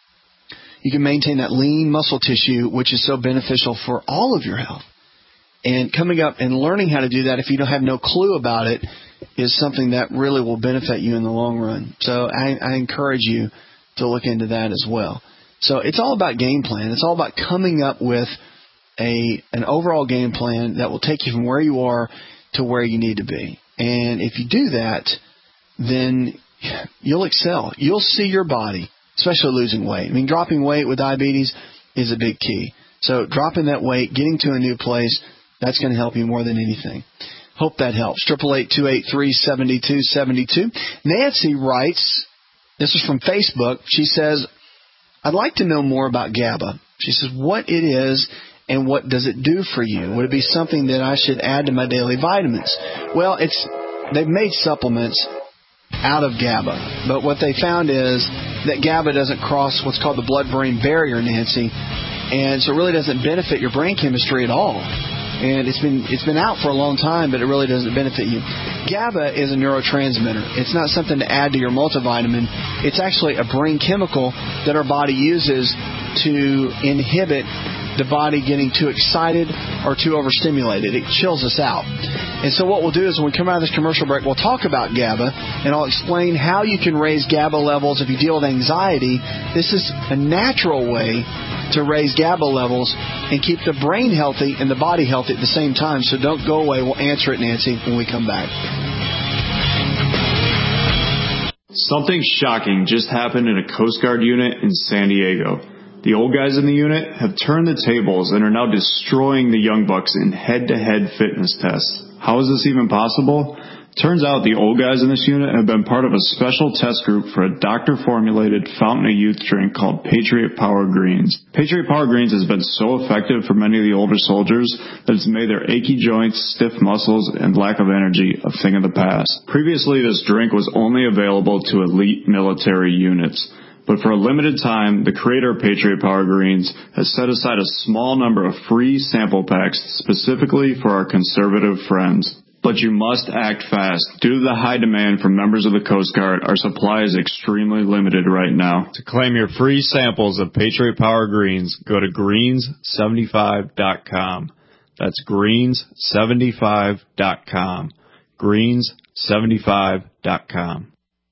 You can maintain that lean muscle tissue, which is so beneficial for all of your health. And coming up and learning how to do that, if you don't have no clue about it, is something that really will benefit you in the long run. So I, I encourage you to look into that as well. So it's all about game plan. It's all about coming up with a an overall game plan that will take you from where you are to where you need to be. And if you do that, then you'll excel. You'll see your body, especially losing weight. I mean, dropping weight with diabetes is a big key. So dropping that weight, getting to a new place, that's going to help you more than anything. Hope that helps. eight eight eight, two eight three, seven two seven two. Nancy writes, this is from Facebook. She says, I'd like to know more about GABA. She says, what it is and what does it do for you? Would it be something that I should add to my daily vitamins? Well, it's they've made supplements out of GABA. But what they found is that GABA doesn't cross what's called the blood-brain barrier, Nancy, and so it really doesn't benefit your brain chemistry at all. And it's been it's been out for a long time, but it really doesn't benefit you. GABA is a neurotransmitter. It's not something to add to your multivitamin. It's actually a brain chemical that our body uses to inhibit the body getting too excited or too overstimulated. It chills us out. And so what we'll do is when we come out of this commercial break, we'll talk about GABA, and I'll explain how you can raise GABA levels if you deal with anxiety. This is a natural way to raise GABA levels and keep the brain healthy and the body healthy at the same time. So don't go away. We'll answer it, Nancy, when we come back. Something shocking just happened in a Coast Guard unit in San Diego. The old guys in the unit have turned the tables and are now destroying the young bucks in head-to-head fitness tests. How is this even possible? Turns out the old guys in this unit have been part of a special test group for a doctor-formulated fountain of youth drink called Patriot Power Greens. Patriot Power Greens has been so effective for many of the older soldiers that it's made their achy joints, stiff muscles, and lack of energy a thing of the past. Previously, this drink was only available to elite military units. But for a limited time, the creator of Patriot Power Greens has set aside a small number of free sample packs specifically for our conservative friends. But you must act fast. Due to the high demand from members of the Coast Guard, our supply is extremely limited right now. To claim your free samples of Patriot Power Greens, go to greens seventy-five dot com. That's greens seventy-five dot com. greens seventy-five dot com.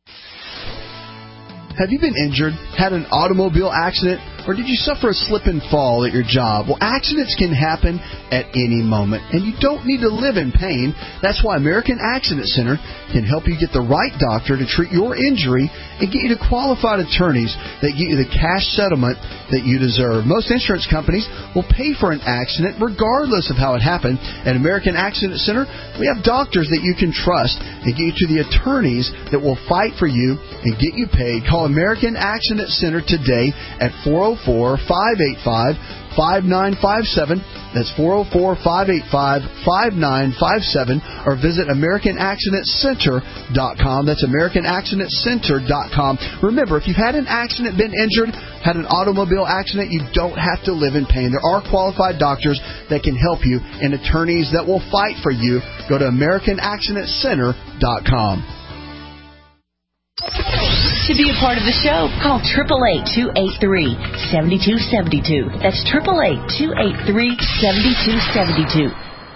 Have you been injured, had an automobile accident, or did you suffer a slip and fall at your job? Well, accidents can happen at any moment, and you don't need to live in pain. That's why American Accident Center can help you get the right doctor to treat your injury and get you to qualified attorneys that get you the cash settlement that you deserve. Most insurance companies will pay for an accident regardless of how it happened. At American Accident Center, we have doctors that you can trust and get you to the attorneys that will fight for you and get you paid. Call American Accident Center today at four oh four, five eight five, five nine five seven. That's four oh four, five eight five, five nine five seven. Or visit American Accident Center dot com. That's American Accident Center dot com. Remember, if you've had an accident, been injured, had an automobile accident, you don't have to live in pain. There are qualified doctors that can help you and attorneys that will fight for you. Go to American Accident Center dot com. To be a part of the show, call eight eight eight, two eight three, seven two seven two. That's eight eight eight, two eight three, seven two seven two.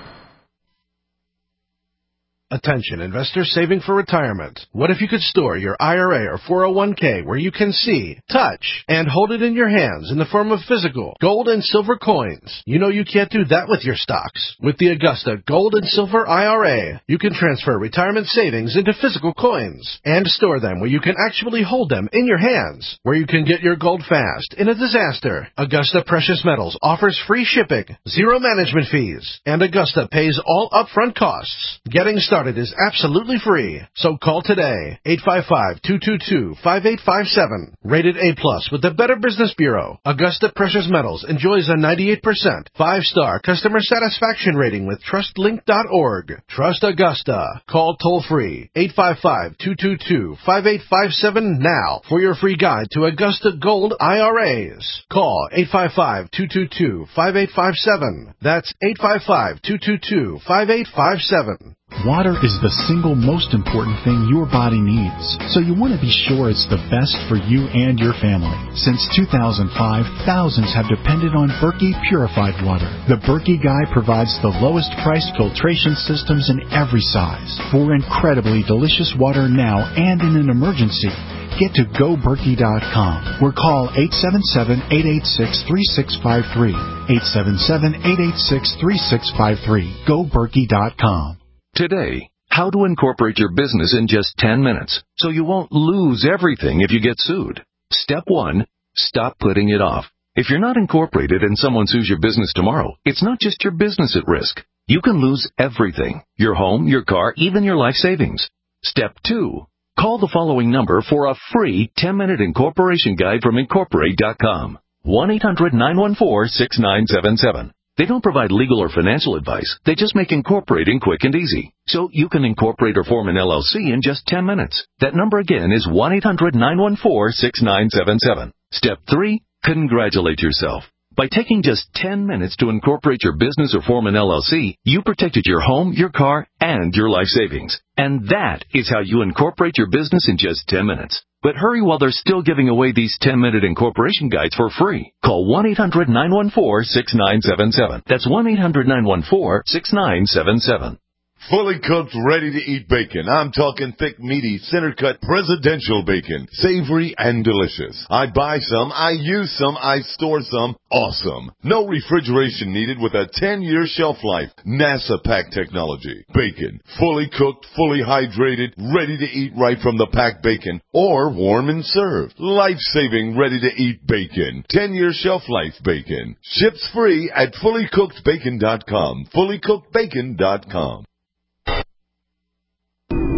Attention, investors saving for retirement. What if you could store your I R A or four oh one k where you can see, touch, and hold it in your hands in the form of physical gold and silver coins? You know you can't do that with your stocks. With the Augusta Gold and Silver I R A, you can transfer retirement savings into physical coins and store them where you can actually hold them in your hands, where you can get your gold fast in a disaster. Augusta Precious Metals offers free shipping, zero management fees, and Augusta pays all upfront costs. Getting started is absolutely free. So call today, eight five five, two two two, five eight five seven. Rated A plus with the Better Business Bureau. Augusta Precious Metals enjoys a ninety-eight percent five-star customer satisfaction rating with trust link dot org. Trust Augusta. Call toll-free, eight five five, two two two, five eight five seven now for your free guide to Augusta Gold I R As. Call eight five five, two two two, five eight five seven. That's eight five five, two two two, five eight five seven. Water is the single most important thing your body needs, so you want to be sure it's the best for you and your family. Since two thousand five, thousands have depended on Berkey purified water. The Berkey Guy provides the lowest priced filtration systems in every size for incredibly delicious water now and in an emergency. Get to go berkey dot com or call eight seven seven, eight eight six, three six five three. eight seven seven, eight eight six, three six five three. go berkey dot com. Today, how to incorporate your business in just ten minutes so you won't lose everything if you get sued. Step one, stop putting it off. If you're not incorporated and someone sues your business tomorrow, it's not just your business at risk. You can lose everything, your home, your car, even your life savings. Step two, call the following number for a free ten-minute incorporation guide from incorporate dot com. one eight hundred, nine one four, six nine seven seven. They don't provide legal or financial advice. They just make incorporating quick and easy. So you can incorporate or form an L L C in just ten minutes. That number again is one eight hundred, nine one four, six nine seven seven. Step three, congratulate yourself. By taking just ten minutes to incorporate your business or form an L L C, you protected your home, your car, and your life savings. And that is how you incorporate your business in just ten minutes. But hurry while they're still giving away these ten-minute incorporation guides for free. Call one eight hundred, nine one four, six nine seven seven. That's one eight hundred, nine one four, six nine seven seven. Fully cooked, ready-to-eat bacon. I'm talking thick, meaty, center-cut, presidential bacon. Savory and delicious. I buy some, I use some, I store some. Awesome. No refrigeration needed with a ten-year shelf life. NASA pack technology. Bacon. Fully cooked, fully hydrated, ready to eat right from the packed bacon. Or warm and served. Life-saving, ready-to-eat bacon. ten-year shelf life bacon. Ships free at fully cooked bacon dot com. fully cooked bacon dot com.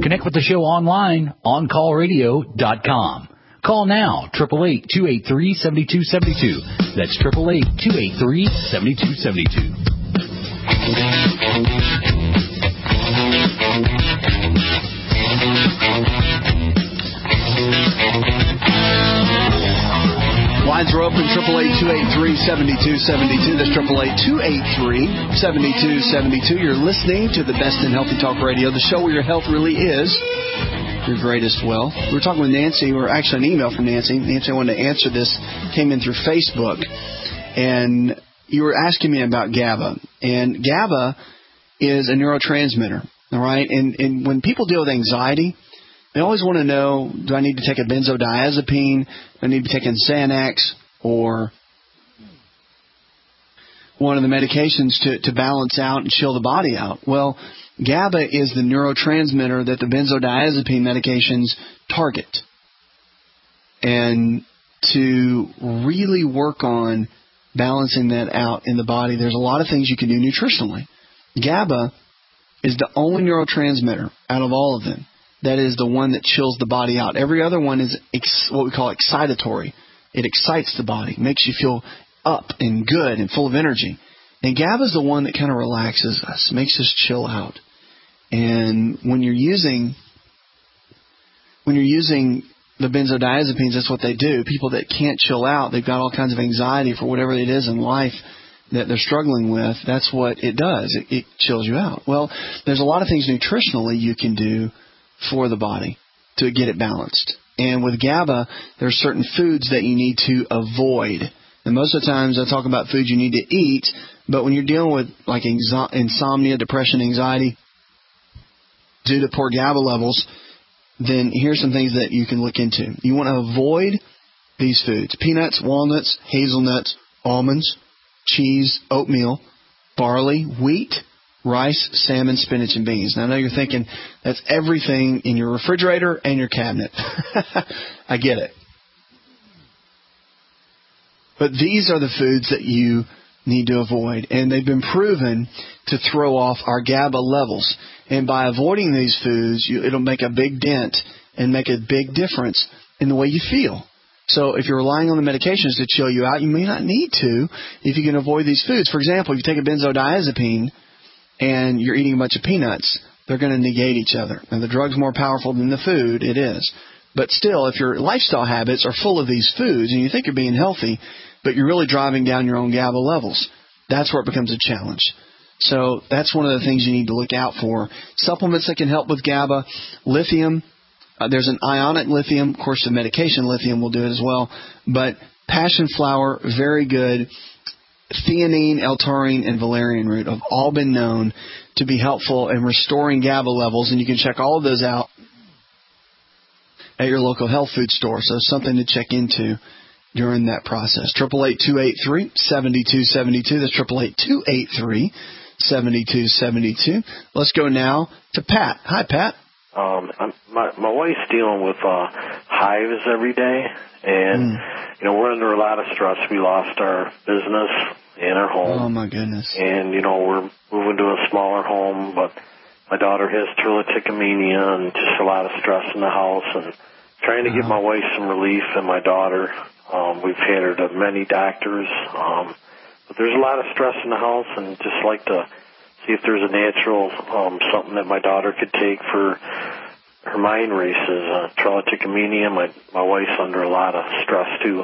Connect with the show online, on call radio dot com. Call now, eight eight eight, two eight three, seven two seven two. That's eight eight eight, two eight three, seven two seven two. Lines are open, eight eight eight, two eight three, seven two seven two. That's eight eight eight, two eight three, seven two seven two. You're listening to the Best in Healthy Talk Radio, the show where your health really is your greatest wealth. We were talking with Nancy, or actually an email from Nancy. Nancy, I wanted to answer this, came in through Facebook. And you were asking me about GABA. And GABA is a neurotransmitter, all right? And, and when people deal with anxiety, they always want to know, do I need to take a benzodiazepine? Do I need to be taking Xanax or one of the medications to, to balance out and chill the body out? Well, GABA is the neurotransmitter that the benzodiazepine medications target. And to really work on balancing that out in the body, there's a lot of things you can do nutritionally. GABA is the only neurotransmitter out of all of them that is the one that chills the body out. Every other one is ex- what we call excitatory. It excites the body, makes you feel up and good and full of energy. And GABA is the one that kind of relaxes us, makes us chill out. And when you're using when you're using the benzodiazepines, that's what they do. People that can't chill out, they've got all kinds of anxiety for whatever it is in life that they're struggling with. That's what it does. It, it chills you out. Well, there's a lot of things nutritionally you can do for the body to get it balanced. And with GABA, there are certain foods that you need to avoid. And most of the times I talk about foods you need to eat, but when you're dealing with like insomnia, depression, anxiety, due to poor GABA levels, then here's some things that you can look into. You want to avoid these foods: peanuts, walnuts, hazelnuts, almonds, cheese, oatmeal, barley, wheat, rice, salmon, spinach, and beans. Now, I know you're thinking that's everything in your refrigerator and your cabinet. I get it. But these are the foods that you need to avoid, and they've been proven to throw off our GABA levels. And by avoiding these foods, you, it'll make a big dent and make a big difference in the way you feel. So if you're relying on the medications to chill you out, you may not need to if you can avoid these foods. For example, if you take a benzodiazepine and you're eating a bunch of peanuts, they're going to negate each other. And the drug's more powerful than the food, it is. But still, if your lifestyle habits are full of these foods and you think you're being healthy, but you're really driving down your own GABA levels, that's where it becomes a challenge. So that's one of the things you need to look out for. Supplements that can help with GABA, lithium. Uh, there's an ionic lithium. Of course, the medication lithium will do it as well. But passion flower, very good. Theanine, L-taurine, and valerian root have all been known to be helpful in restoring GABA levels, and you can check all of those out at your local health food store. So something to check into during that process. eight eight eight, two eight three, seven two seven two. That's eight eight eight, two eight three, seven two seven two. Let's go now to Pat. Hi, Pat. Um, I'm, my my wife's dealing with uh, hives every day, and mm. you know we're under a lot of stress. We lost our business and our home. Oh my goodness! And you know we're moving to a smaller home, but my daughter has trichotillomania and just a lot of stress in the house, and trying to uh-huh. get my wife some relief and my daughter. Um, we've had her to many doctors, um, but there's a lot of stress in the house, and just like to see if there's a natural um, something that my daughter could take for her mind races. Uh, trichotillomania, my my wife's under a lot of stress too.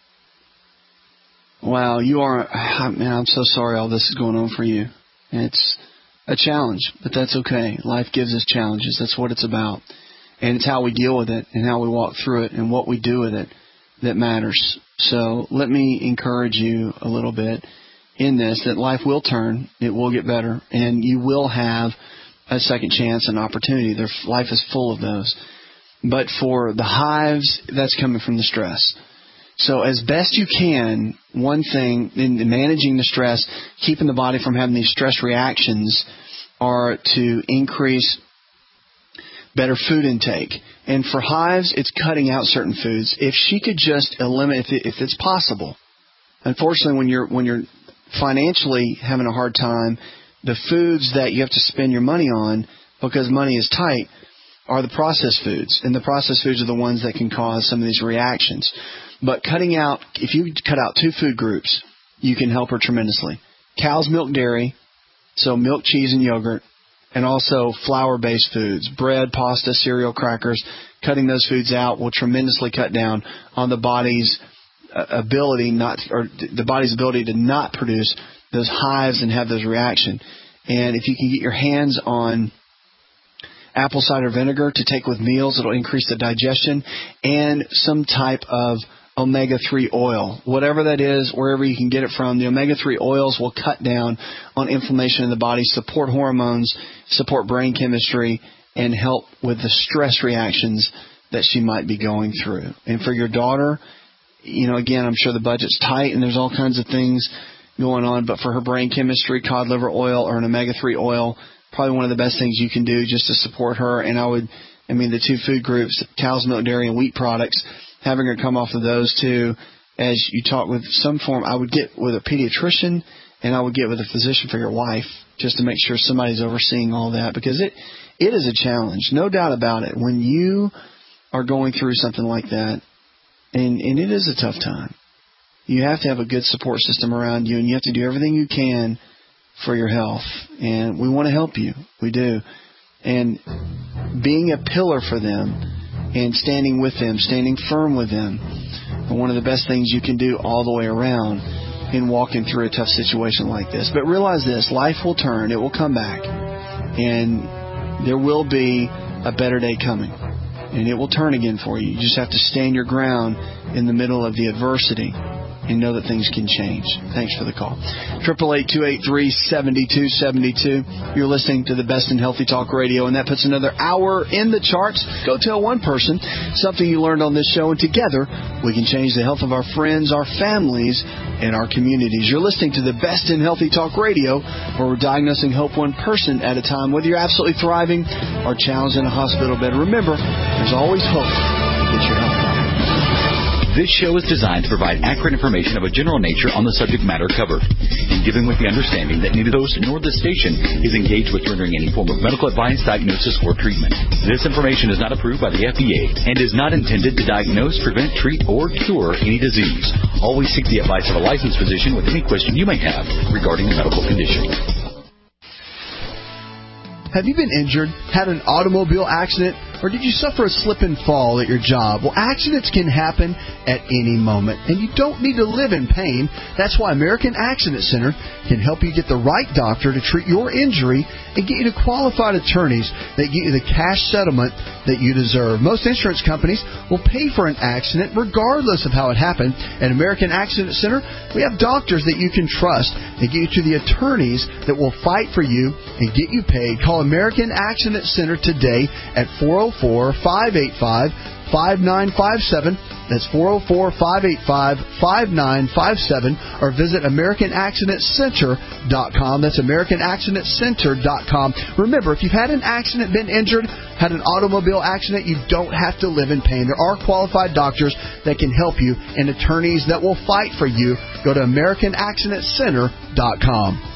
Wow, you are, man, I'm so sorry all this is going on for you. It's a challenge, but that's okay. Life gives us challenges. That's what it's about. And it's how we deal with it and how we walk through it and what we do with it that matters. So let me encourage you a little bit in this, that life will turn, it will get better, and you will have a second chance and opportunity. Their life is full of those. But for the hives, that's coming from the stress. So as best you can, one thing in managing the stress, keeping the body from having these stress reactions, are to increase better food intake. And for hives, it's cutting out certain foods. If she could just eliminate, if, it, if it's possible. Unfortunately, when you're when you're financially having a hard time, the foods that you have to spend your money on because money is tight, are the processed foods, and the processed foods are the ones that can cause some of these reactions. But cutting out, if you cut out two food groups, you can help her tremendously. Cow's milk dairy, so milk, cheese, and yogurt, and also flour-based foods, bread, pasta, cereal, crackers. Cutting those foods out will tremendously cut down on the body's uh, ability not, or the body's ability to not produce those hives and have those reactions. And if you can get your hands on apple cider vinegar to take with meals, it'll increase the digestion, and some type of omega three oil. Whatever that is, wherever you can get it from, the omega three oils will cut down on inflammation in the body, support hormones, support brain chemistry, and help with the stress reactions that she might be going through. And for your daughter, you know, again, I'm sure the budget's tight and there's all kinds of things going on, but for her brain chemistry, cod liver oil or an omega three oil, probably one of the best things you can do just to support her. And I would, I mean, the two food groups, cow's milk, dairy, and wheat products, having her come off of those two, as you talk with some form, I would get with a pediatrician and I would get with a physician for your wife just to make sure somebody's overseeing all that, because it, it is a challenge, no doubt about it. When you are going through something like that, and, and it is a tough time, you have to have a good support system around you, and you have to do everything you can for your health. And we want to help you. We do. And being a pillar for them and standing with them, standing firm with them, are one of the best things you can do all the way around in walking through a tough situation like this. But realize this, life will turn. It will come back. And there will be a better day coming. And it will turn again for you. You just have to stand your ground in the middle of the adversity and know that things can change. Thanks for the call. eight eight eight, two eight three, seven two seven two. You're listening to the Best in Healthy Talk Radio, and that puts another hour in the charts. Go tell one person something you learned on this show, and together we can change the health of our friends, our families, and our communities. You're listening to the Best in Healthy Talk Radio, where we're diagnosing hope one person at a time, whether you're absolutely thriving or challenged in a hospital bed. Remember, there's always hope to get your health back. This show is designed to provide accurate information of a general nature on the subject matter covered, and given with the understanding that neither host nor the station is engaged with rendering any form of medical advice, diagnosis, or treatment. This information is not approved by the F D A and is not intended to diagnose, prevent, treat, or cure any disease. Always seek the advice of a licensed physician with any question you may have regarding a medical condition. Have you been injured, had an automobile accident, or did you suffer a slip and fall at your job? Well, accidents can happen at any moment, and you don't need to live in pain. That's why American Accident Center can help you get the right doctor to treat your injury and get you to qualified attorneys that get you the cash settlement that you deserve. Most insurance companies will pay for an accident regardless of how it happened. At American Accident Center, we have doctors that you can trust and get you to the attorneys that will fight for you and get you paid. Call American Accident Center today at four oh four, five eight five, five nine five seven. That's four oh four, five eight five, five nine five seven, or visit American Accident Center dot com. That's American Accident Center dot com. Remember, if you've had an accident, been injured, had an automobile accident, you don't have to live in pain. There are qualified doctors that can help you and attorneys that will fight for you. Go to American Accident Center dot com.